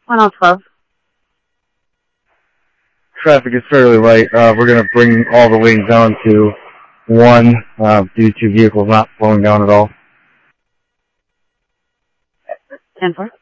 1012. Traffic is fairly light. We're going to bring all the lanes down to 1 due to vehicles not slowing down at all. 10-4.